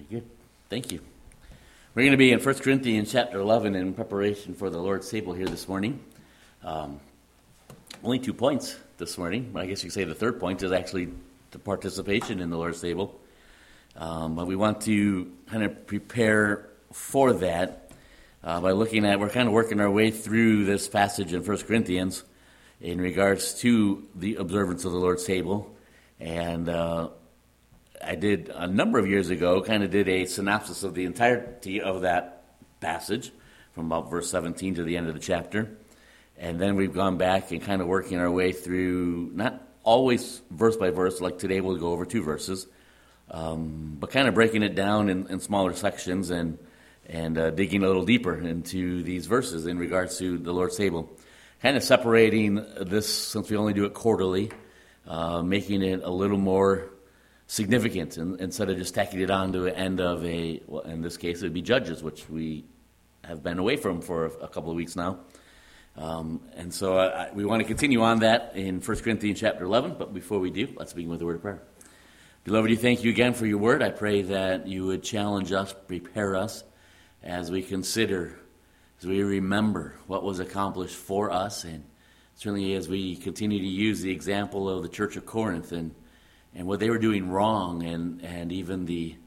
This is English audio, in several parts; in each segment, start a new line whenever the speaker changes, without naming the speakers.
Very good. Thank you. We're going to be in 1 Corinthians chapter 11 in preparation for the Lord's table here this morning. Only 2 points this morning. I guess you could say the third point is actually the participation in the Lord's table. But we want to kind of prepare for that by looking at, we're kind of working our way through this passage in 1 Corinthians in regards to the observance of the Lord's table. And I did a number of years ago, kind of did a synopsis of the entirety of that passage from about verse 17 to the end of the chapter. And then we've gone back and kind of working our way through, not always verse by verse, like today we'll go over 2 verses, but kind of breaking it down in smaller sections and digging a little deeper into these verses in regards to the Lord's table. Kind of separating this, since we only do it quarterly, making it a little more significant instead of just tacking it on to the end of in this case it would be Judges, which we have been away from for a couple of weeks now. And so we want to continue on that in 1 Corinthians chapter 11, but before we do, let's begin with a word of prayer. Beloved, we thank you again for your word. I pray that you would challenge us, prepare us as we consider, as we remember what was accomplished for us, and certainly as we continue to use the example of the Church of Corinth and what they were doing wrong, and even the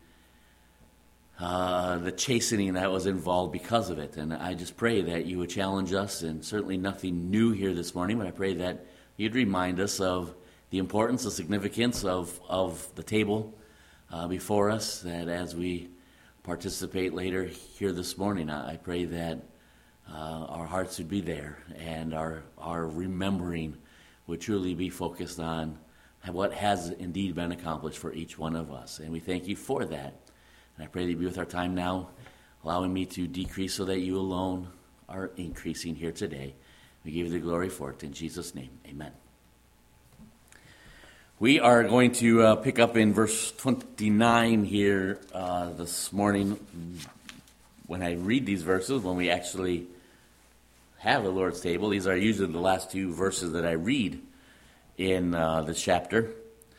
chastening that was involved because of it. And I just pray that you would challenge us, and certainly nothing new here this morning, but I pray that you'd remind us of the importance, the significance of the table before us, that as we participate later here this morning, I pray that our hearts would be there, and our remembering would truly be focused on what has indeed been accomplished for each one of us. And we thank you for that. And I pray that you be with our time now, allowing me to decrease so that you alone are increasing here today. We give you the glory for it. In Jesus' name, amen. We are going to pick up in verse 29 here this morning. When I read these verses, when we actually have the Lord's table, these are usually the last 2 verses that I read in this chapter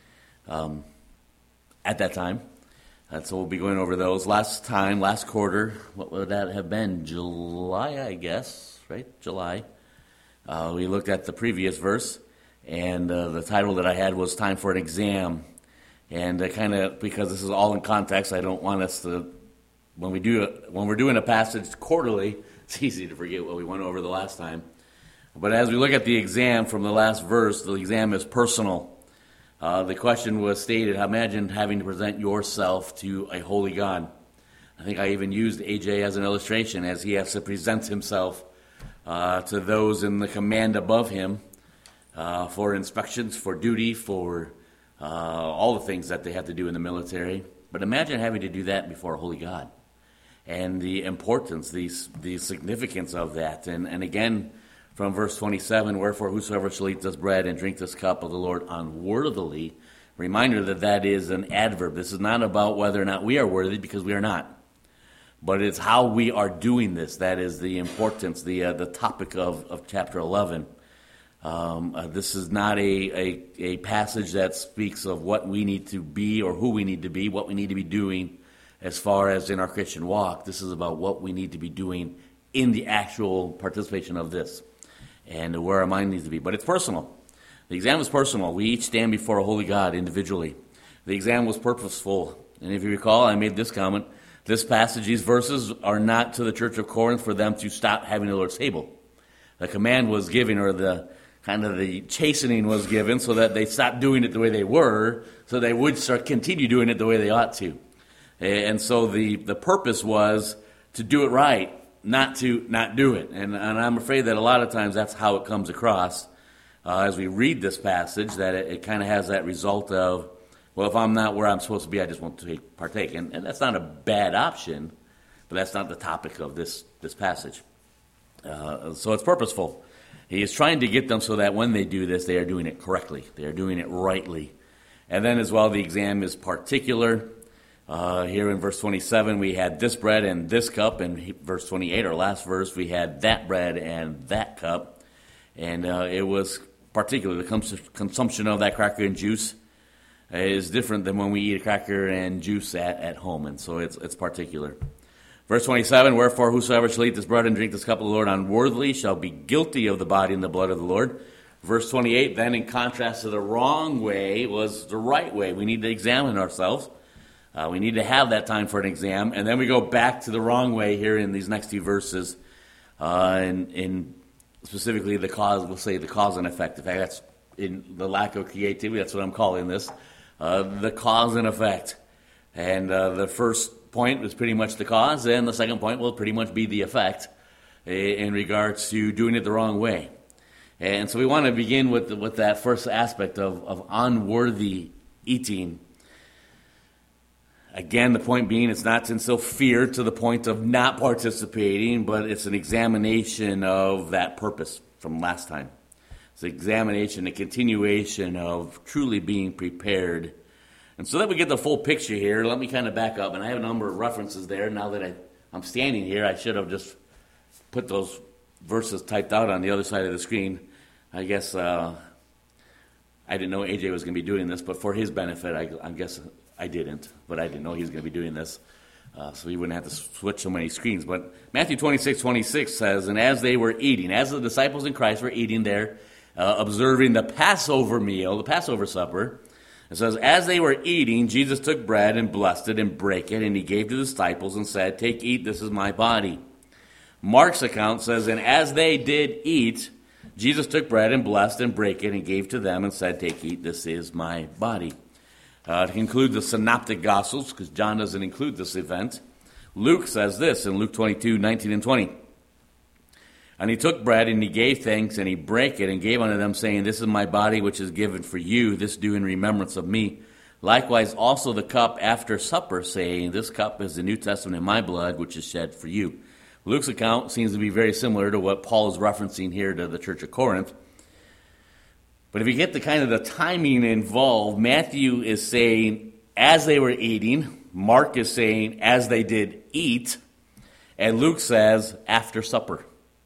at that time. So we'll be going over those. Last quarter, what would that have been? July, I guess, right? July. We looked at the previous verse, and the title that I had was Time for an Exam. And kind of, because this is all in context, I don't want us to, when we're doing a passage quarterly, it's easy to forget what we went over the last time. But as we look at the exam from the last verse, the exam is personal. The question was stated, imagine having to present yourself to a holy God. I think I even used AJ as an illustration, as he has to present himself to those in the command above him for inspections, for duty, for all the things that they have to do in the military. But imagine having to do that before a holy God, and the importance, the significance of that. And again, from verse 27, wherefore whosoever shall eat this bread and drink this cup of the Lord unworthily, reminder that is an adverb. This is not about whether or not we are worthy, because we are not. But it's how we are doing this. That is the importance, the topic of chapter 11. This is not a passage that speaks of what we need to be or who we need to be, what we need to be doing as far as in our Christian walk. This is about what we need to be doing in the actual participation of this, and where our mind needs to be. But it's personal. The exam is personal. We each stand before a holy God individually. The exam was purposeful. And if you recall, I made this comment, this passage, these verses are not to the Church of Corinth for them to stop having the Lord's table. The command was given, or the chastening was given, so that they stopped doing it the way they were, so they would continue doing it the way they ought to. And so the purpose was to do it right, not to not do it. And I'm afraid that a lot of times that's how it comes across as we read this passage, that it kind of has that result of, well, if I'm not where I'm supposed to be, I just won't partake. And that's not a bad option, but that's not the topic of this passage. So it's purposeful. He is trying to get them so that when they do this, they are doing it correctly. They are doing it rightly. And then as well, the exam is particular. Here in verse 27, we had this bread and this cup. In verse 28, our last verse, we had that bread and that cup. And it was particular, the consumption of that cracker and juice is different than when we eat a cracker and juice at home, and so it's particular. Verse 27, wherefore whosoever shall eat this bread and drink this cup of the Lord unworthily shall be guilty of the body and the blood of the Lord. Verse 28, then in contrast to the wrong way was the right way. We need to examine ourselves. We need to have that time for an exam. And then we go back to the wrong way here in these next few verses. In specifically the cause, we'll say the cause and effect. In fact, that's in the lack of creativity, that's what I'm calling this. The cause and effect. And the first point was pretty much the cause, and the second point will pretty much be the effect in regards to doing it the wrong way. And so we want to begin with that first aspect of unworthy eating. Again, the point being, it's not to instill fear to the point of not participating, but it's an examination of that purpose from last time. It's an examination, a continuation of truly being prepared. And so that we get the full picture here, let me kind of back up. And I have a number of references there. Now that I'm standing here, I should have just put those verses typed out on the other side of the screen. I guess I didn't know AJ was going to be doing this, but for his benefit, I guess I didn't. But I didn't know he was going to be doing this, so he wouldn't have to switch so many screens. But Matthew 26:26 says, and as they were eating, as the disciples in Christ were eating there, observing the Passover meal, the Passover supper, it says, as they were eating, Jesus took bread and blessed it and brake it, and he gave to the disciples and said, take, eat, this is my body. Mark's account says, and as they did eat, Jesus took bread and blessed and brake it and gave to them and said, take, eat, this is my body. To conclude the synoptic gospels, because John doesn't include this event, Luke says this in Luke 22:19 and 20. And he took bread and he gave thanks and he brake it and gave unto them, saying, this is my body which is given for you, this do in remembrance of me. Likewise also the cup after supper, saying, this cup is the New Testament in my blood, which is shed for you. Luke's account seems to be very similar to what Paul is referencing here to the church of Corinth. But if you get the kind of the timing involved, Matthew is saying, as they were eating, Mark is saying, as they did eat, and Luke says, after supper.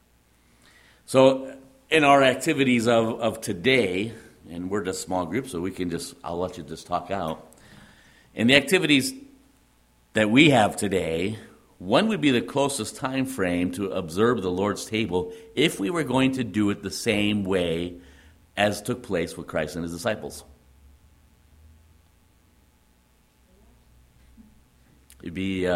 So in our activities of today, and we're just small group, so I'll let you just talk out. In the activities that we have today, when would be the closest time frame to observe the Lord's table if we were going to do it the same way as took place with Christ and his disciples? It'd be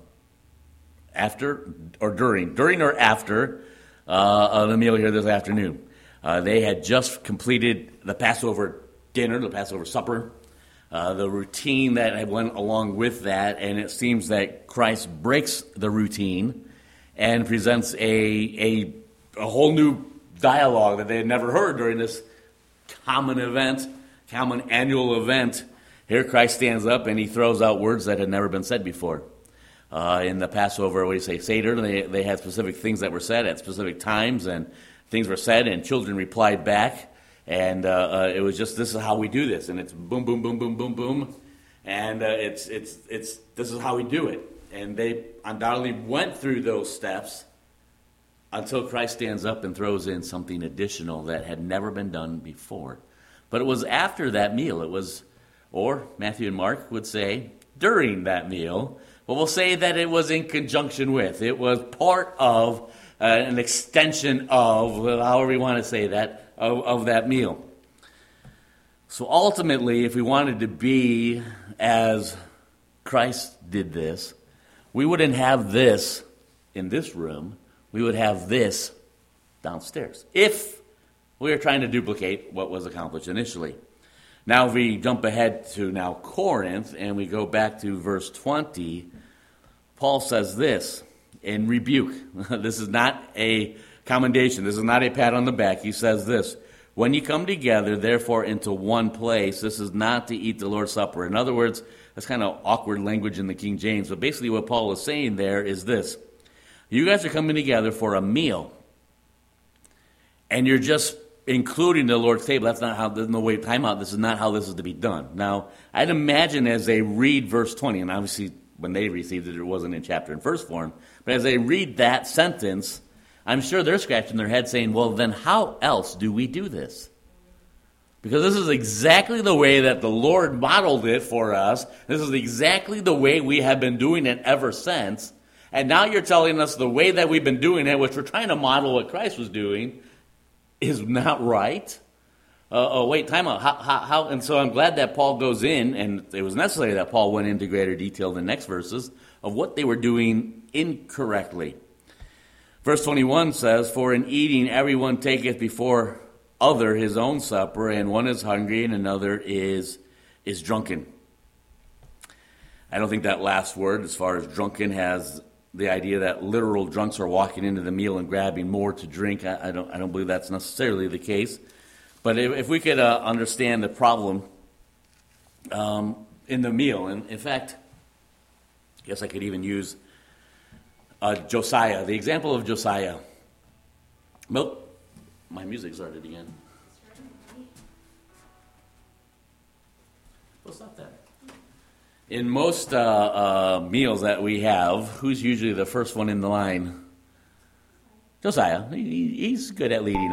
after or during or after the meal here this afternoon. They had just completed the Passover dinner, the Passover supper, the routine that went along with that, and it seems that Christ breaks the routine and presents a whole new dialogue that they had never heard during this common annual event. Here Christ stands up and he throws out words that had never been said before. In the Passover, what do you say, Seder, they had specific things that were said at specific times, and things were said, and children replied back. And it was just, this is how we do this, and it's boom, boom, boom, boom, boom, boom, and it's this is how we do it. And they undoubtedly went through those steps until Christ stands up and throws in something additional that had never been done before. But it was after that meal. It was, or Matthew and Mark would say, during that meal. But we'll say that it was in conjunction with. It was part of an extension of, however you want to say that, of that meal. So ultimately, if we wanted to be as Christ did this, we wouldn't have this in this room. We would have this downstairs, if we were trying to duplicate what was accomplished initially. Now, if we jump ahead to now Corinth, and we go back to verse 20, Paul says this in rebuke. This is not a commendation. This is not a pat on the back. He says this: when you come together, therefore, into one place, this is not to eat the Lord's Supper. In other words, that's kind of awkward language in the King James, but basically what Paul is saying there is this: you guys are coming together for a meal, and you're just including the Lord's table. That's not how, there's no way, time out, this is not how this is to be done. Now, I'd imagine as they read verse 20, and obviously when they received it, it wasn't in chapter and verse form, but as they read that sentence, I'm sure they're scratching their head saying, well, then how else do we do this? Because this is exactly the way that the Lord modeled it for us. This is exactly the way we have been doing it ever since. And now you're telling us the way that we've been doing it, which we're trying to model what Christ was doing, is not right? Wait, time out. How? And so I'm glad that Paul goes in, and it was necessary that Paul went into greater detail in the next verses of what they were doing incorrectly. Verse 21 says, "For in eating everyone taketh before other his own supper, and one is hungry and another is drunken." I don't think that last word, as far as drunken, has the idea that literal drunks are walking into the meal and grabbing more to drink. I don't believe that's necessarily the case. But if we could understand the problem in the meal, and in fact, I guess I could even use Josiah, the example of Josiah. Well, my music started again. What's up there? In most meals that we have, who's usually the first one in the line? Josiah. He's good at leading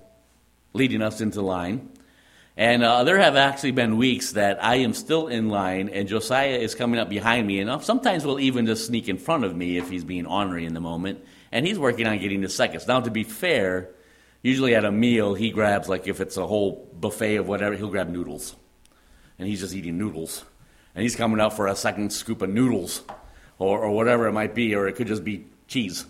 us into line. And there have actually been weeks that I am still in line, and Josiah is coming up behind me, and sometimes will even just sneak in front of me if he's being ornery in the moment, and he's working on getting the seconds. Now, to be fair, usually at a meal, he grabs, like if it's a whole buffet of whatever, he'll grab noodles, and he's just eating noodles, and he's coming out for a second scoop of noodles, or whatever it might be, or it could just be cheese.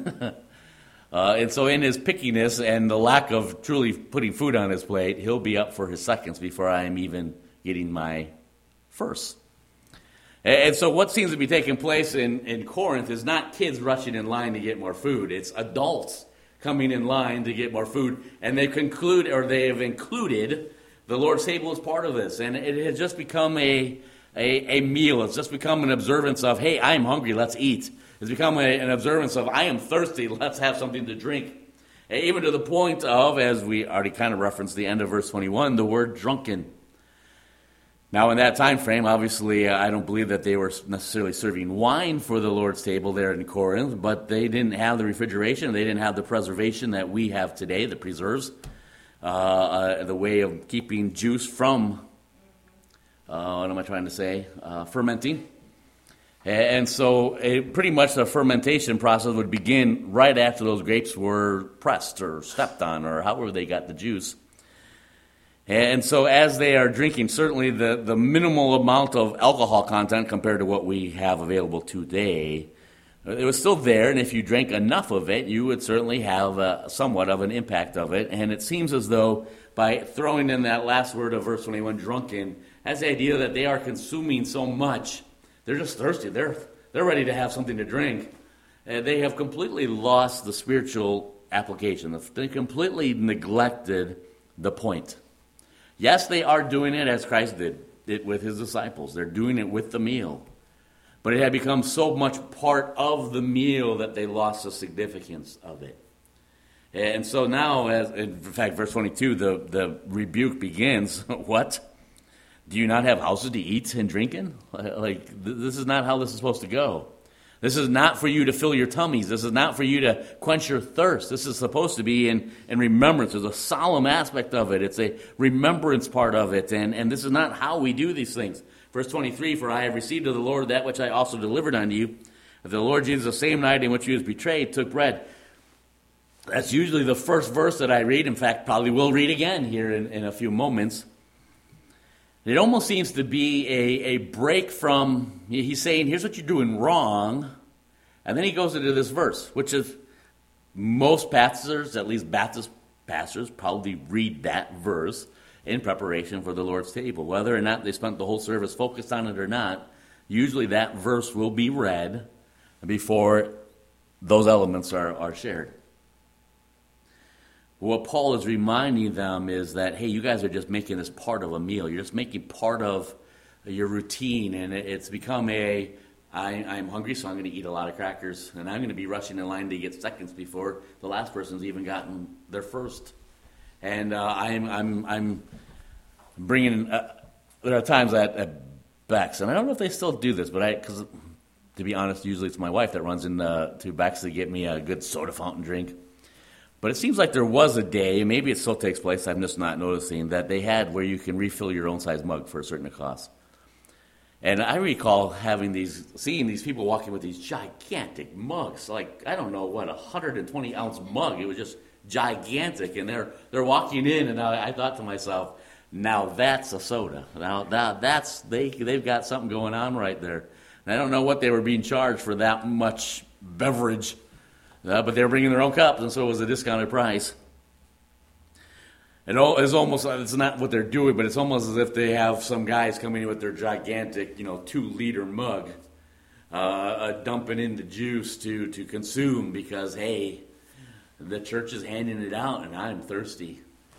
And so in his pickiness and the lack of truly putting food on his plate, he'll be up for his seconds before I am even getting my first. And so what seems to be taking place in Corinth is not kids rushing in line to get more food. It's adults coming in line to get more food. And they have included the Lord's table as part of this. And it has just become a meal. It's just become an observance of, hey, I'm hungry, let's eat. It's become an observance of, I am thirsty, let's have something to drink. Even to the point of, as we already kind of referenced the end of verse 21, the word drunken. Now in that time frame, obviously, I don't believe that they were necessarily serving wine for the Lord's table there in Corinth, but they didn't have the refrigeration, they didn't have the preservation that we have today, the preserves, the way of keeping juice from, what am I trying to say, fermenting. And so pretty much the fermentation process would begin right after those grapes were pressed or stepped on or however they got the juice. And so as they are drinking, certainly the minimal amount of alcohol content compared to what we have available today, it was still there. And if you drank enough of it, you would certainly have somewhat of an impact of it. And it seems as though by throwing in that last word of verse 21, drunken, has the idea that they are consuming so much. They're just thirsty. They're ready to have something to drink. They have completely lost the spiritual application. They completely neglected the point. Yes, they are doing it as Christ did it with his disciples. They're doing it with the meal. But it had become so much part of the meal that they lost the significance of it. And so now, in fact, verse 22, the rebuke begins. What? Do you not have houses to eat and drink in? This is not how this is supposed to go. This is not for you to fill your tummies. This is not for you to quench your thirst. This is supposed to be in remembrance. There's a solemn aspect of it. It's a remembrance part of it. And this is not how we do these things. Verse 23, "For I have received of the Lord that which I also delivered unto you, that the Lord Jesus, the same night in which he was betrayed, took bread." That's usually the first verse that I read. In fact, probably will read again here in a few moments. It almost seems to be a break from, he's saying, here's what you're doing wrong. And then he goes into this verse, which is most pastors, at least Baptist pastors, probably read that verse in preparation for the Lord's table. Whether or not they spent the whole service focused on it or not, usually that verse will be read before those elements are shared. What Paul is reminding them is that, hey, you guys are just making this part of a meal. You're just making part of your routine, and it's become I'm hungry, so I'm going to eat a lot of crackers, and I'm going to be rushing in line to get seconds before the last person's even gotten their first. And I'm bringing. There are times at Beck's, and I don't know if they still do this, but because to be honest, usually it's my wife that runs in to Beck's to get me a good soda fountain drink. But it seems like there was a day, maybe it still takes place, I'm just not noticing, that they had where you can refill your own size mug for a certain cost. And I recall seeing these people walking with these gigantic mugs, like, I don't know what, 120-ounce mug. It was just gigantic, and they're walking in, and I thought to myself, now that's a soda. Now they've got something going on right there. And I don't know what they were being charged for that much beverage, but they were bringing their own cups, and so it was a discounted price. And it's not what they're doing, but it's almost as if they have some guys coming in with their gigantic, 2-liter mug, dumping in the juice to consume because, hey, the church is handing it out and I'm thirsty.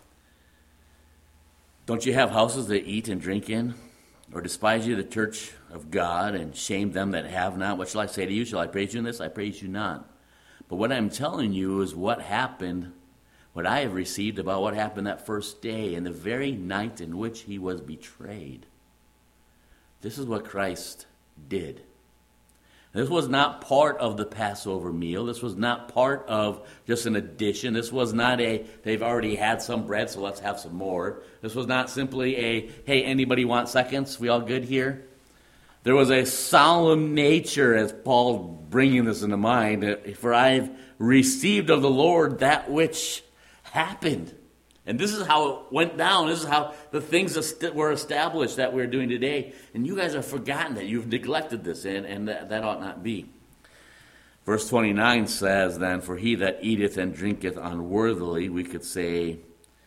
Don't you have houses that eat and drink in? Or despise you the church of God and shame them that have not? What shall I say to you? Shall I praise you in this? I praise you not. But what I'm telling you is what happened, what I have received about what happened that first day and the very night in which he was betrayed. This is what Christ did. This was not part of the Passover meal. This was not part of just an addition. This was not they've already had some bread, so let's have some more. This was not simply hey, anybody want seconds? We all good here? There was a solemn nature, as Paul bringing this into mind, for I've received of the Lord that which happened. And this is how it went down. This is how the things were established that we're doing today. And you guys have forgotten that. You've neglected this, and that ought not be. Verse 29 says, then, for he that eateth and drinketh unworthily, we could say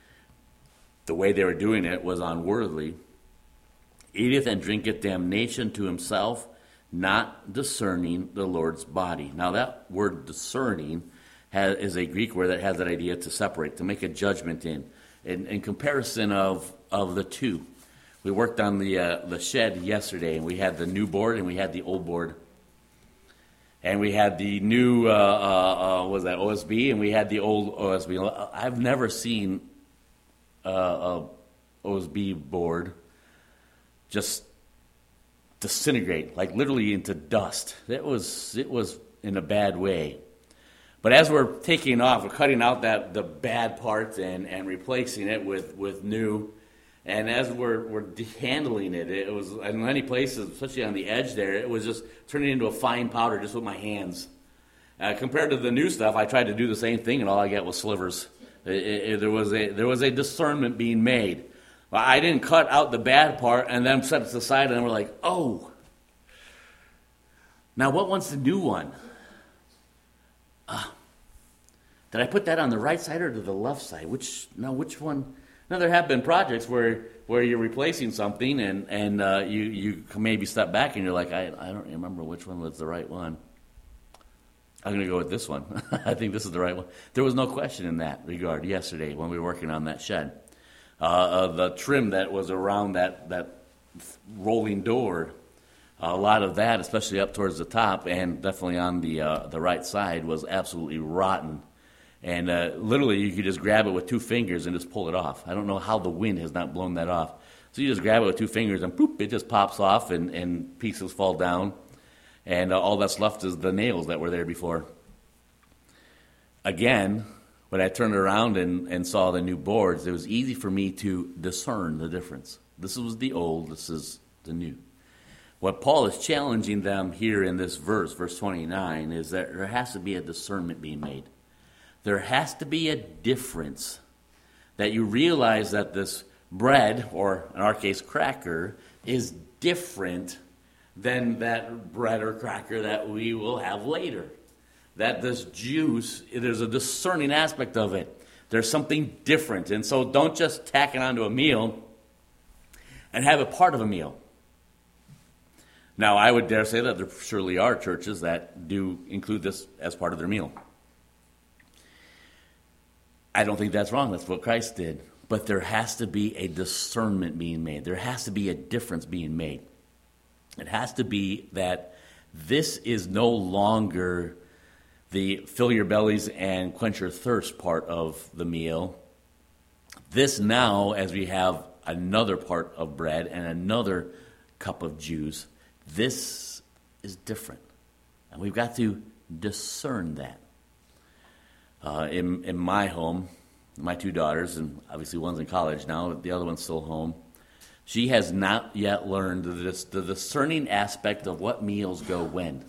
the way they were doing it was unworthily, eateth and drinketh damnation to himself, not discerning the Lord's body. Now that word discerning is a Greek word that has that idea to separate, to make a judgment in comparison of the two. We worked on the shed yesterday, and we had the new board and we had the old board. And we had the new, OSB, and we had the old OSB. I've never seen a OSB board just disintegrate, like literally into dust. It was in a bad way. But as we're taking off, we're cutting out the bad parts and replacing it with new. And as we're handling it, it was in many places, especially on the edge there, it was just turning into a fine powder just with my hands. Compared to the new stuff, I tried to do the same thing, and all I got was slivers. There was a discernment being made. Well, I didn't cut out the bad part and then set it aside, and we're like, oh, now what one's the new one? Did I put that on the right side or to the left side? Which one? Now, there have been projects where you're replacing something and you maybe step back and you're like, I don't remember which one was the right one. I'm going to go with this one. I think this is the right one. There was no question in that regard yesterday when we were working on that shed. The trim that was around that rolling door, a lot of that, especially up towards the top and definitely on the right side, was absolutely rotten. And literally, you could just grab it with 2 fingers and just pull it off. I don't know how the wind has not blown that off. So you just grab it with 2 fingers and poop, it just pops off and pieces fall down. And all that's left is the nails that were there before. Again, when I turned around and saw the new boards, it was easy for me to discern the difference. This was the old, this is the new. What Paul is challenging them here in this verse 29, is that there has to be a discernment being made. There has to be a difference, that you realize that this bread, or in our case cracker, is different than that bread or cracker that we will have later. That this juice, there's a discerning aspect of it. There's something different. And so don't just tack it onto a meal and have it part of a meal. Now, I would dare say that there surely are churches that do include this as part of their meal. I don't think that's wrong. That's what Christ did. But there has to be a discernment being made. There has to be a difference being made. It has to be that this is no longer the fill your bellies and quench your thirst part of the meal. This now, as we have another part of bread and another cup of juice, this is different. And we've got to discern that. In my home, my two daughters, and obviously one's in college now, the other one's still home, she has not yet learned the discerning aspect of what meals go when.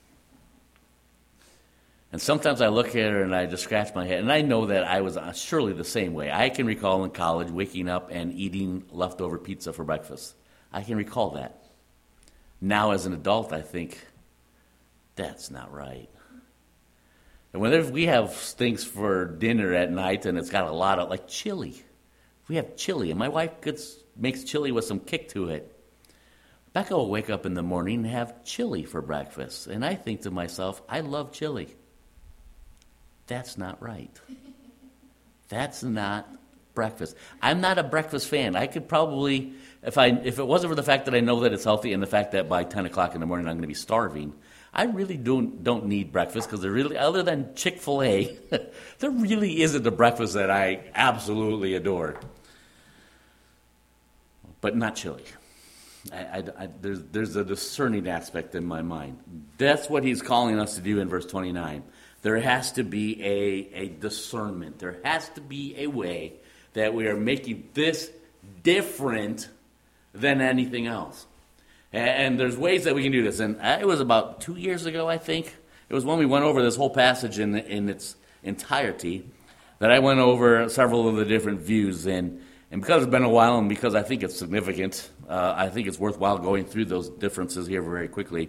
And sometimes I look at her and I just scratch my head, and I know that I was surely the same way. I can recall in college waking up and eating leftover pizza for breakfast. I can recall that. Now as an adult, I think, that's not right. And whenever we have things for dinner at night and it's got a lot of, like chili. We have chili, and my wife makes chili with some kick to it. Becca will wake up in the morning and have chili for breakfast. And I think to myself, I love chili. That's not right. That's not breakfast. I'm not a breakfast fan. I could probably, if it wasn't for the fact that I know that it's healthy and the fact that by 10 o'clock in the morning I'm going to be starving, I really don't need breakfast, because there really, other than Chick-fil-A, there really isn't a breakfast that I absolutely adore. But not chili. There's a discerning aspect in my mind. That's what he's calling us to do in verse 29. There has to be a discernment. There has to be a way that we are making this different than anything else. And there's ways that we can do this. And it was about 2 years ago, I think. It was when we went over this whole passage in its entirety that I went over several of the different views. And because it's been a while and because I think it's significant, I think it's worthwhile going through those differences here very quickly.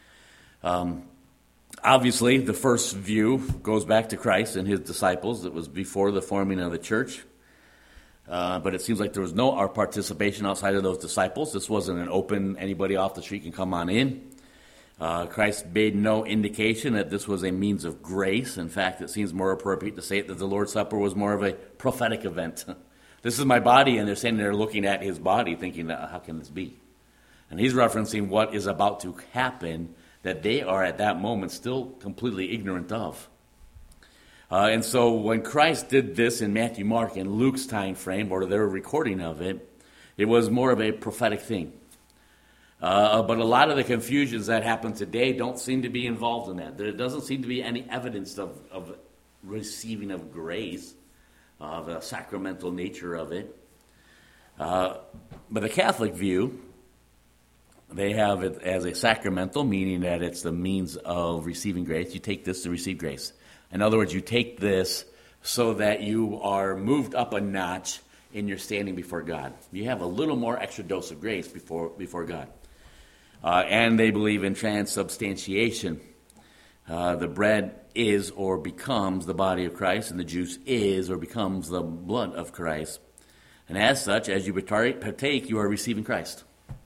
Obviously, the first view goes back to Christ and his disciples. It was before the forming of the church. But it seems like there was no our participation outside of those disciples. This wasn't an open, anybody off the street can come on in. Christ made no indication that this was a means of grace. In fact, it seems more appropriate to say that the Lord's Supper was more of a prophetic event. This is my body, and they're standing there looking at his body, thinking, how can this be? And he's referencing what is about to happen that they are at that moment still completely ignorant of. And so when Christ did this in Matthew, Mark, and Luke's time frame, or their recording of it, it was more of a prophetic thing. But a lot of the confusions that happen today don't seem to be involved in that. There doesn't seem to be any evidence of receiving of grace, of the sacramental nature of it. But the Catholic view, they have it as a sacramental, meaning that it's the means of receiving grace. You take this to receive grace. In other words, you take this so that you are moved up a notch in your standing before God. You have a little more extra dose of grace before God. And they believe in transubstantiation. The bread is or becomes the body of Christ, and the juice is or becomes the blood of Christ. And as such, as you partake, you are receiving Christ.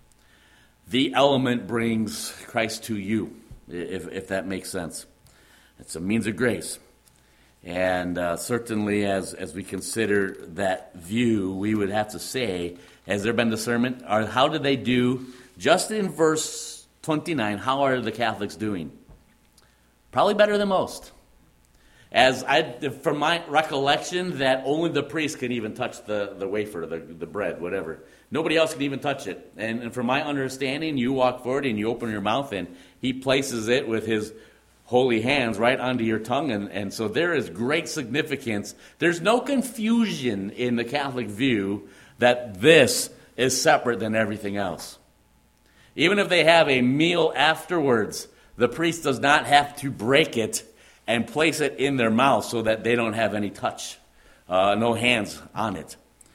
The element brings Christ to you, if that makes sense. It's a means of grace. And certainly as we consider that view, we would have to say, has there been discernment? Or how did they do, just in verse 29, how are the Catholics doing? Probably better than most. From my recollection, that only the priest can even touch the wafer, the bread, whatever. Nobody else can even touch it. And from my understanding, you walk forward and you open your mouth and he places it with his holy hands right onto your tongue, and so there is great significance. There's no confusion in the Catholic view that this is separate than everything else. Even if they have a meal afterwards, the priest does not have to break it and place it in their mouth so that they don't have any touch, no hands on it.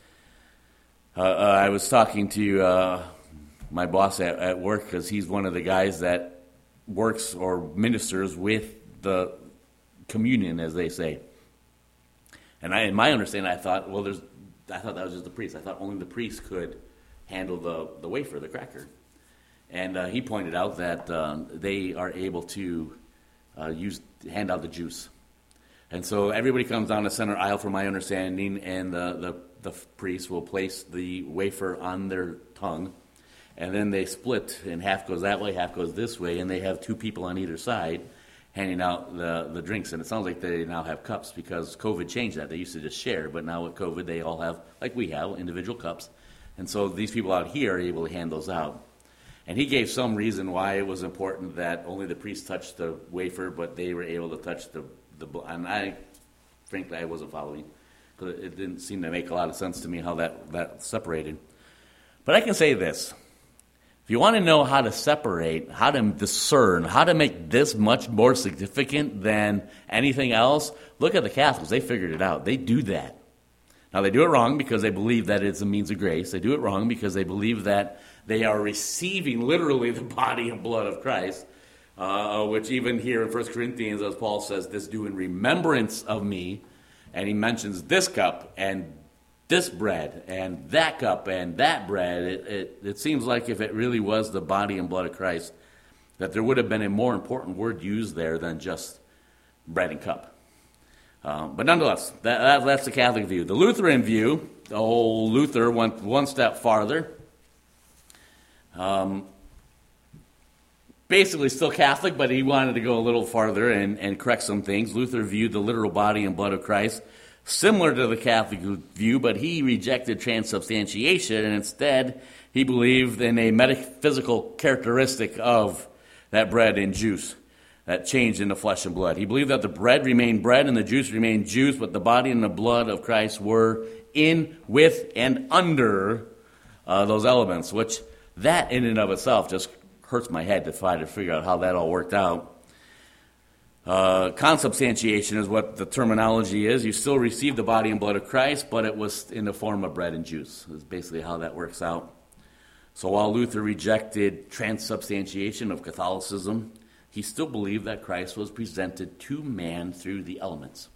I was talking to my boss at work, because he's one of the guys that works or ministers with the communion, as they say. And in my understanding, I thought that was just the priest. I thought only the priest could handle the wafer, the cracker. And he pointed out that they are able to hand out the juice. And so everybody comes down the center aisle, from my understanding, and the priest will place the wafer on their tongue. And then they split, and half goes that way, half goes this way, and they have two people on either side handing out the drinks. And it sounds like they now have cups, because COVID changed that. They used to just share, but now with COVID, they all have, like we have, individual cups. And so these people out here are able to hand those out. And he gave some reason why it was important that only the priest touched the wafer, but they were able to touch the and frankly, I wasn't following, because it didn't seem to make a lot of sense to me how that separated. But I can say this. If you want to know how to separate, how to discern, how to make this much more significant than anything else, look at the Catholics. They figured it out. They do that. Now, they do it wrong because they believe that it's a means of grace. They do it wrong because they believe that they are receiving literally the body and blood of Christ, which even here in 1 Corinthians, as Paul says, this do in remembrance of me. And he mentions this cup and this bread and that cup and that bread. It seems like if it really was the body and blood of Christ, that there would have been a more important word used there than just bread and cup. But nonetheless, that's the Catholic view. The Lutheran view, old Luther went one step farther. Basically still Catholic, but he wanted to go a little farther and correct some things. Luther viewed the literal body and blood of Christ similar to the Catholic view, but he rejected transubstantiation, and instead he believed in a metaphysical characteristic of that bread and juice that changed into flesh and blood. He believed that the bread remained bread and the juice remained juice, but the body and the blood of Christ were in, with, and under those elements, which that in and of itself just hurts my head to try to figure out how that all worked out. Consubstantiation is what the terminology is. You still receive the body and blood of Christ, but it was in the form of bread and juice. Is basically how that works out. So while Luther rejected transubstantiation of Catholicism, he still believed that Christ was presented to man through the elements.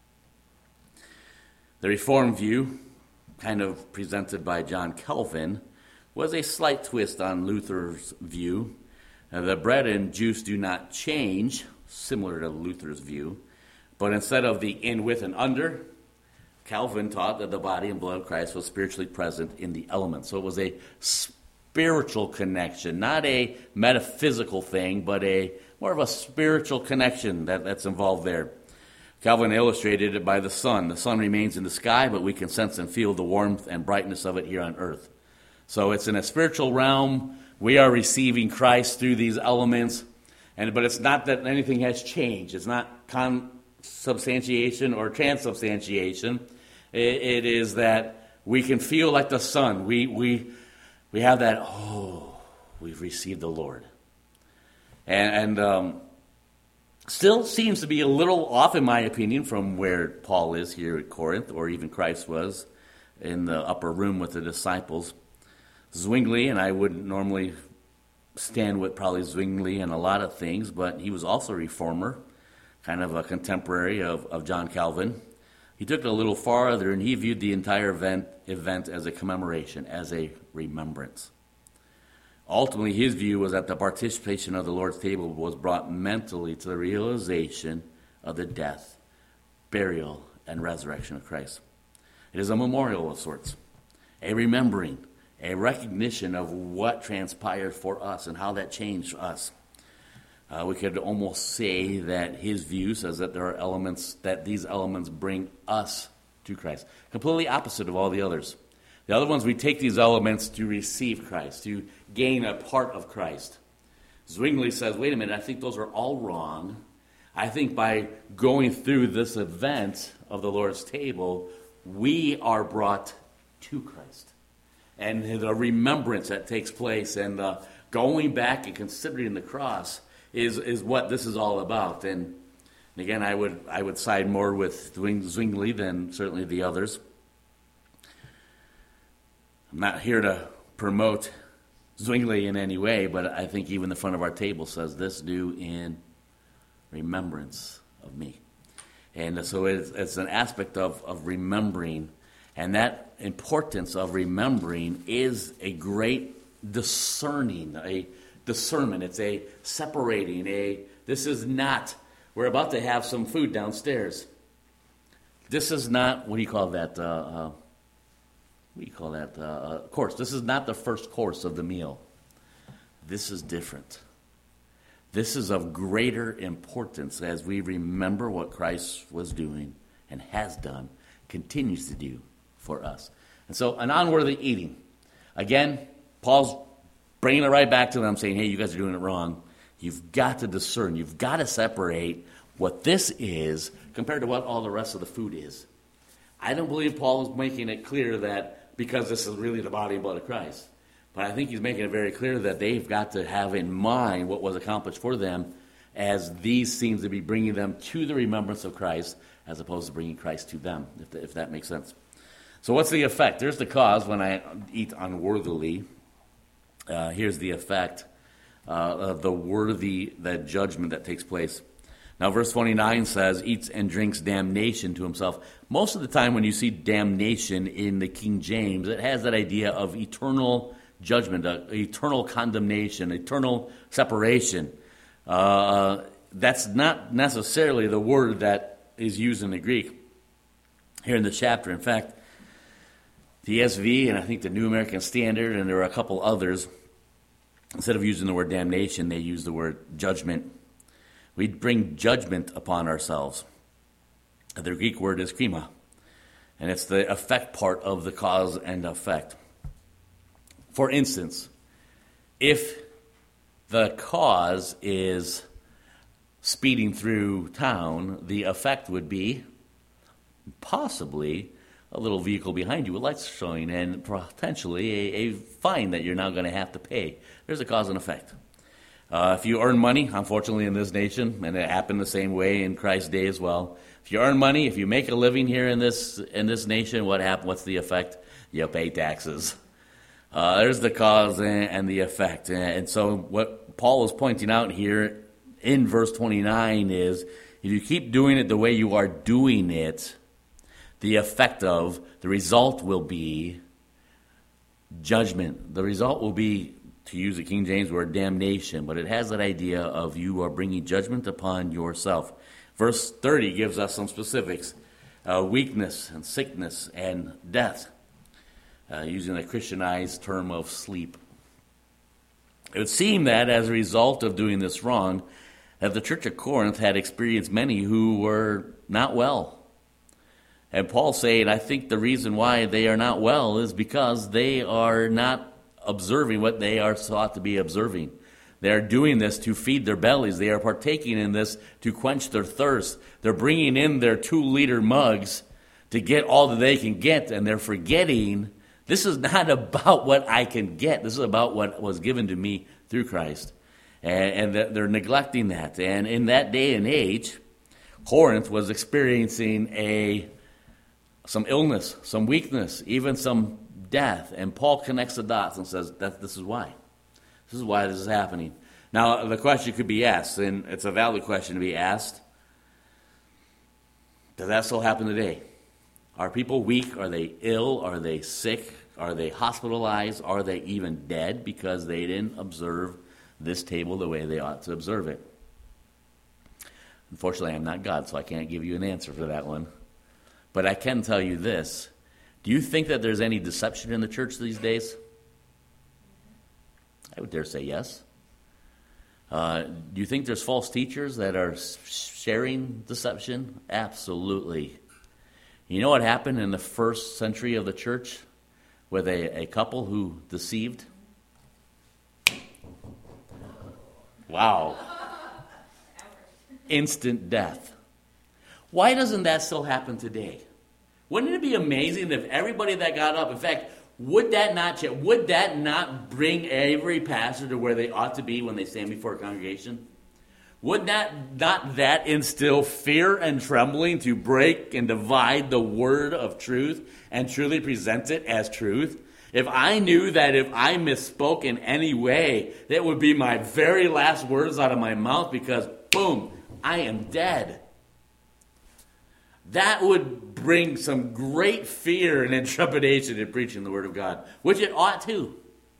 The Reformed view, kind of presented by John Calvin, was a slight twist on Luther's view. The bread and juice do not change, similar to Luther's view, but instead of the in, with, and under, Calvin taught that the body and blood of Christ was spiritually present in the elements. So it was a spiritual connection, not a metaphysical thing, but more of a spiritual connection that's involved there. Calvin illustrated it by the sun. The sun remains in the sky, but we can sense and feel the warmth and brightness of it here on earth. So it's in a spiritual realm. We are receiving Christ through these elements, but it's not that anything has changed. It's not consubstantiation or transubstantiation. It is that we can feel like the sun. We have that, we've received the Lord. And still seems to be a little off, in my opinion, from where Paul is here at Corinth, or even Christ was in the upper room with the disciples. Zwingli, and I wouldn't normally stand with probably Zwingli in a lot of things, but he was also a reformer, kind of a contemporary of John Calvin. He took it a little farther, and he viewed the entire event as a commemoration, as a remembrance. Ultimately, his view was that the participation of the Lord's table was brought mentally to the realization of the death, burial, and resurrection of Christ. It is a memorial of sorts, a remembering, a recognition of what transpired for us and how that changed us. We could almost say that his view says that there are elements, that these elements bring us to Christ. Completely opposite of all the others. The other ones, we take these elements to receive Christ, to gain a part of Christ. Zwingli says, wait a minute, I think those are all wrong. I think by going through this event of the Lord's table, we are brought to Christ. And the remembrance that takes place and going back and considering the cross is what this is all about. And again, I would side more with Zwingli than certainly the others. I'm not here to promote Zwingli in any way, but I think even the front of our table says, this do in remembrance of me. And so it's an aspect of remembering, and that importance of remembering is a great discerning, a discernment. It's a separating, this is not, we're about to have some food downstairs. This is not, what do you call that, course. This is not the first course of the meal. This is different. This is of greater importance as we remember what Christ was doing and has done, continues to do for us. And so an unworthy eating. Again, Paul's bringing it right back to them, saying, hey, you guys are doing it wrong. You've got to discern. You've got to separate what this is compared to what all the rest of the food is. I don't believe Paul is making it clear that because this is really the body and blood of Christ. But I think he's making it very clear that they've got to have in mind what was accomplished for them, as these seems to be bringing them to the remembrance of Christ as opposed to bringing Christ to them, if that makes sense. So what's the effect? There's the cause when I eat unworthily. Here's the effect of the judgment that takes place. Now, verse 29 says, eats and drinks damnation to himself. Most of the time when you see damnation in the King James, it has that idea of eternal judgment, eternal condemnation, eternal separation. That's not necessarily the word that is used in the Greek here in the chapter. In fact, the ESV and I think the New American Standard, and there are a couple others, instead of using the word damnation, they use the word judgment. We bring judgment upon ourselves. The Greek word is krima, and it's the effect part of the cause and effect. For instance, if the cause is speeding through town, the effect would be possibly a little vehicle behind you with lights showing and potentially a fine that you're now going to have to pay. There's a cause and effect. If you earn money, unfortunately in this nation, and it happened the same way in Christ's day as well, if you earn money, if you make a living here in this nation, what happens? What's the effect? You pay taxes. There's the cause and the effect. And so what Paul is pointing out here in verse 29 is, if you keep doing it the way you are doing it, the result will be judgment. The result will be, to use the King James word, damnation. But it has that idea of you are bringing judgment upon yourself. Verse 30 gives us some specifics. Weakness and sickness and death. Using a Christianized term of sleep. It would seem that as a result of doing this wrong, that the church of Corinth had experienced many who were not well. And Paul's saying, I think the reason why they are not well is because they are not observing what they are sought to be observing. They are doing this to feed their bellies. They are partaking in this to quench their thirst. They're bringing in their 2-liter mugs to get all that they can get, and they're forgetting this is not about what I can get. This is about what was given to me through Christ. And they're neglecting that. And in that day and age, Corinth was experiencing some illness, some weakness, even some death. And Paul connects the dots and says, this is why. This is why this is happening. Now, the question could be asked, and it's a valid question to be asked. Does that still happen today? Are people weak? Are they ill? Are they sick? Are they hospitalized? Are they even dead because they didn't observe this table the way they ought to observe it? Unfortunately, I'm not God, so I can't give you an answer for that one. But I can tell you this. Do you think that there's any deception in the church these days? I would dare say yes. Do you think there's false teachers that are sharing deception? Absolutely. You know what happened in the first century of the church with a couple who deceived? Wow. Instant death. Why doesn't that still happen today? Wouldn't it be amazing if everybody that got up, in fact, would that not bring every pastor to where they ought to be when they stand before a congregation? Would not that instill fear and trembling to break and divide the word of truth and truly present it as truth? If I knew that if I misspoke in any way, that would be my very last words out of my mouth because, boom, I am dead. That would bring some great fear and intrepidation in preaching the word of God, which it ought to.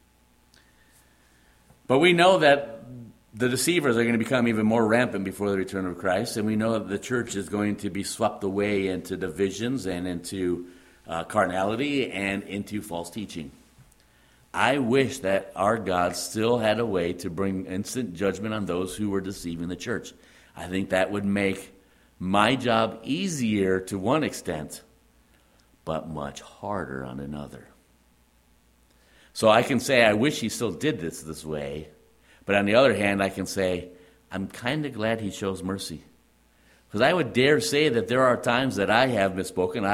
But we know that the deceivers are going to become even more rampant before the return of Christ, and we know that the church is going to be swept away into divisions and into carnality and into false teaching. I wish that our God still had a way to bring instant judgment on those who were deceiving the church. I think that would make my job easier to one extent, but much harder on another. So I can say I wish he still did this way, But on the other hand, I can say, I'm kind of glad he shows mercy. Because I would dare say that there are times that I have misspoken.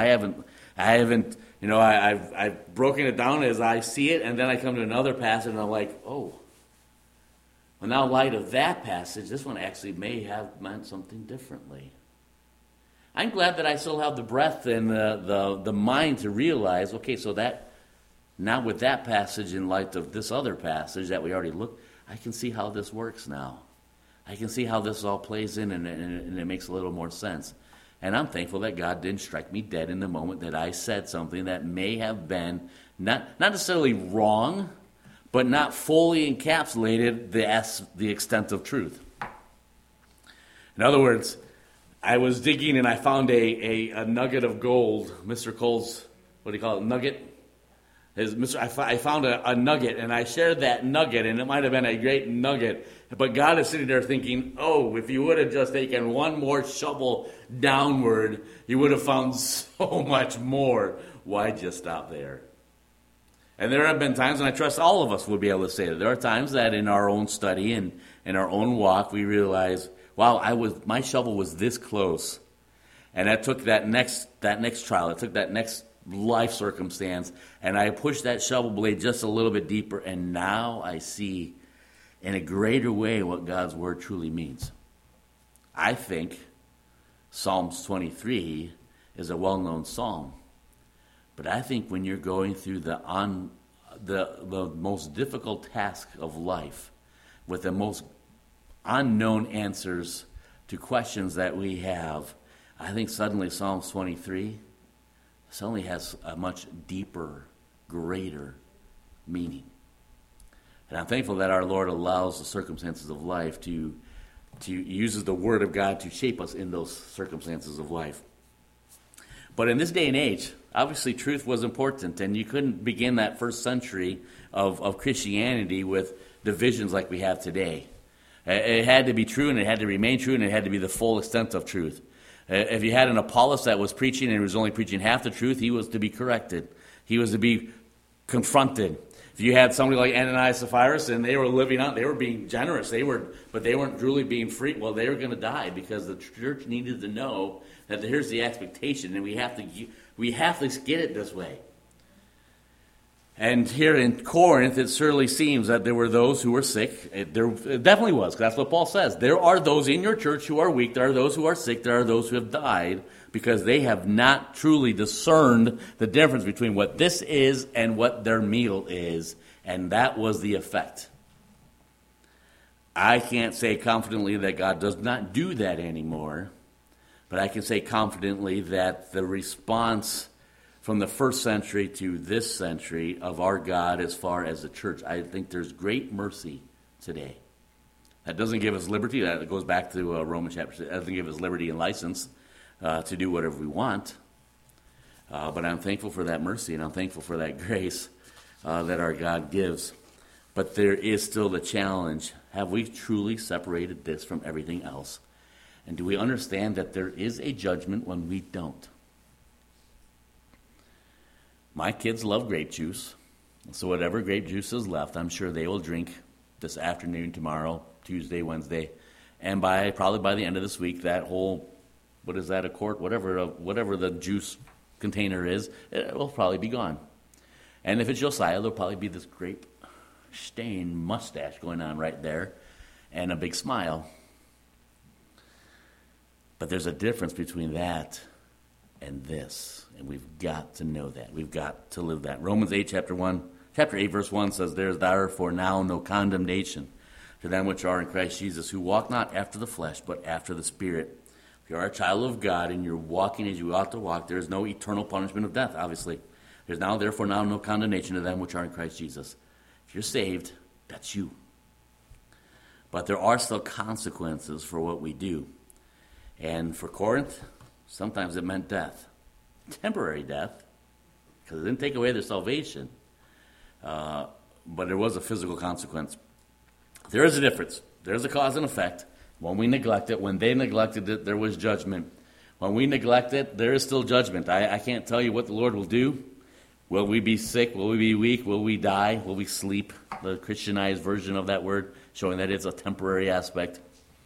I've broken it down as I see it, and then I come to another passage and I'm like, oh. Well, now in light of that passage, this one actually may have meant something differently. I'm glad that I still have the breath and the mind to realize, okay, so that, now with that passage in light of this other passage that we already looked, I can see how this works now. I can see how this all plays in, and it makes a little more sense. And I'm thankful that God didn't strike me dead in the moment that I said something that may have been not necessarily wrong, but not fully encapsulated the extent of truth. In other words, I was digging and I found a nugget of gold. Mr. Cole's, what do you call it, nugget? I found a nugget, and I shared that nugget, and it might have been a great nugget. But God is sitting there thinking, oh, if you would have just taken one more shovel downward, you would have found so much more. Why'd you stop there? And there have been times, and I trust all of us will be able to say that. There are times that in our own study and in our own walk, we realize, wow, my shovel was this close. And I took that next trial, I took that next life circumstance, and I pushed that shovel blade just a little bit deeper, and now I see in a greater way what God's word truly means. I think Psalms 23 is a well-known psalm, but I think when you're going through the most difficult task of life, with the most unknown answers to questions that we have, I think suddenly Psalms 23 suddenly has a much deeper, greater meaning. And I'm thankful that our Lord allows the circumstances of life to uses the Word of God to shape us in those circumstances of life. But in this day and age, obviously truth was important, and you couldn't begin that first century of Christianity with divisions like we have today. It had to be true, and it had to remain true, and it had to be the full extent of truth. If you had an Apollos that was preaching and he was only preaching half the truth, he was to be corrected. He was to be confronted. If you had somebody like Ananias and Sapphira and they were living out, they were being generous, but they weren't truly being free, well, they were going to die because the church needed to know that here's the expectation, and we have to get it this way. And here in Corinth, it certainly seems that there were those who were sick. It definitely was, because that's what Paul says. There are those in your church who are weak. There are those who are sick. There are those who have died because they have not truly discerned the difference between what this is and what their meal is. And that was the effect. I can't say confidently that God does not do that anymore, but I can say confidently that the response from the first century to this century of our God as far as the church, I think there's great mercy today. That doesn't give us liberty. That goes back to Romans chapter 6. That doesn't give us liberty and license to do whatever we want. But I'm thankful for that mercy, and I'm thankful for that grace that our God gives. But there is still the challenge. Have we truly separated this from everything else? And do we understand that there is a judgment when we don't? My kids love grape juice, so whatever grape juice is left, I'm sure they will drink this afternoon, tomorrow, Tuesday, Wednesday, and probably by the end of this week, that whole, a quart, whatever the juice container is, it will probably be gone. And if it's Josiah, there'll probably be this grape stained mustache going on right there, and a big smile. But there's a difference between that and this. And we've got to know that. We've got to live that. Romans 8, chapter 8, verse 1 says, there is therefore now no condemnation to them which are in Christ Jesus, who walk not after the flesh, but after the Spirit. If you are a child of God and you're walking as you ought to walk, there is no eternal punishment of death, obviously. There's therefore now no condemnation to them which are in Christ Jesus. If you're saved, that's you. But there are still consequences for what we do. And for Corinth, sometimes it meant death. Temporary death, because it didn't take away their salvation, but there was a physical consequence. There is a difference. There's a cause and effect. When we neglect it, when they neglected it, there was judgment. When we neglect it, there is still judgment. I can't tell you what the Lord will do. Will we be sick? Will we be weak? Will we die? Will we sleep? The Christianized version of that word. showing that it's a temporary aspect?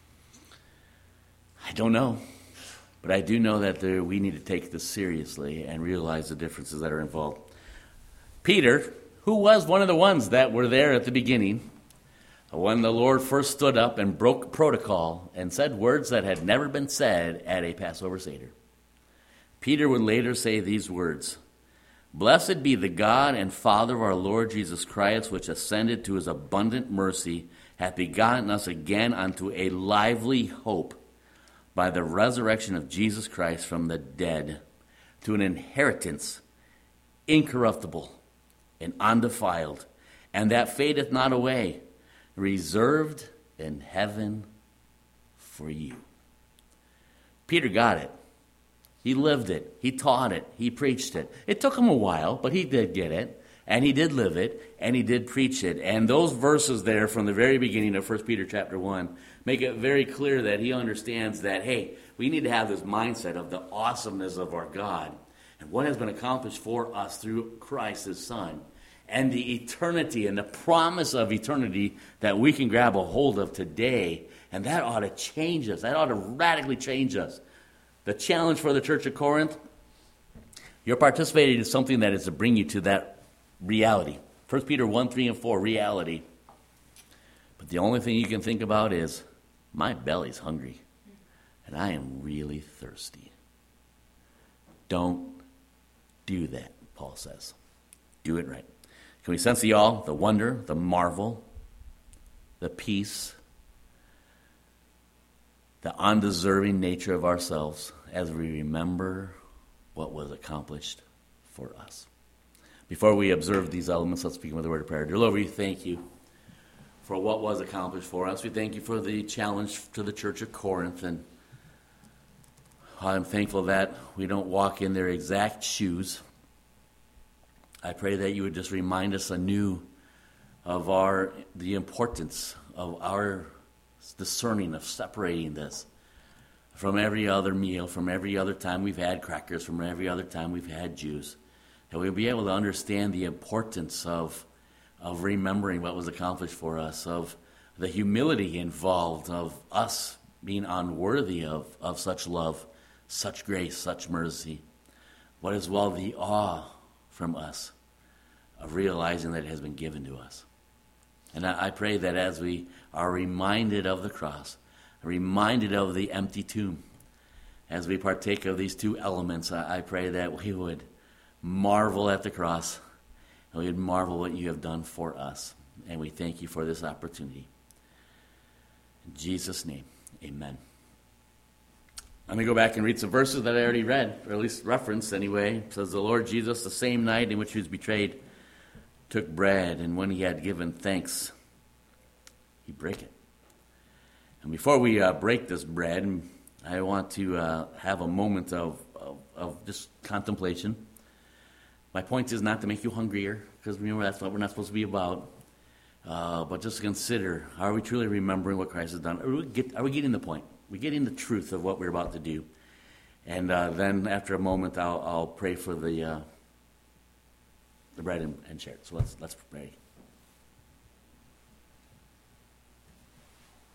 I don't know. But I do know that we need to take this seriously and realize the differences that are involved. Peter, who was one of the ones that were there at the beginning, when the Lord first stood up and broke protocol and said words that had never been said at a Passover Seder. Peter would later say these words, "Blessed be the God and Father of our Lord Jesus Christ, which ascended to his abundant mercy, hath begotten us again unto a lively hope by the resurrection of Jesus Christ from the dead, to an inheritance incorruptible and undefiled, and that fadeth not away, reserved in heaven for you." Peter got it. He lived it. He taught it. He preached it. It took him a while, but he did get it, and he did live it, and he did preach it. And those verses there from the very beginning of 1 Peter chapter 1 make it very clear that he understands that, hey, we need to have this mindset of the awesomeness of our God and what has been accomplished for us through Christ, his Son, and the eternity and the promise of eternity that we can grab a hold of today. And that ought to change us. That ought to radically change us. The challenge for the Church of Corinth, you're participating in something that is to bring you to that reality. 1 Peter 1, 3, and 4, reality. But the only thing you can think about is, my belly's hungry, and I am really thirsty. Don't do that, Paul says. Do it right. Can we sense the awe, the wonder, the marvel, the peace, the undeserving nature of ourselves as we remember what was accomplished for us? Before we observe these elements, let's begin with a word of prayer. Dear Lord, we thank you for what was accomplished for us. We thank you for the challenge to the Church of Corinth, and I'm thankful that we don't walk in their exact shoes. I pray that you would just remind us anew of the importance of our discerning, of separating this from every other meal, from every other time we've had crackers, from every other time we've had juice. And we'll be able to understand the importance of remembering what was accomplished for us, of the humility involved, of us being unworthy of such love, such grace, such mercy, but as well the awe from us of realizing that it has been given to us. And I pray that as we are reminded of the cross, reminded of the empty tomb, as we partake of these two elements, I pray that we would marvel at the cross, and we would marvel what you have done for us. And we thank you for this opportunity. In Jesus' name, amen. I'm going to go back and read some verses that I already read, or at least referenced anyway. It says, "The Lord Jesus, the same night in which he was betrayed, took bread, and when he had given thanks, he brake it." And before we break this bread, I want to have a moment of just contemplation. My point is not to make you hungrier, because remember that's what we're not supposed to be about. But just consider, are we truly remembering what Christ has done? Are we getting the point? Are we getting the truth of what we're about to do? And then after a moment, I'll pray for the bread and share it. So let's pray.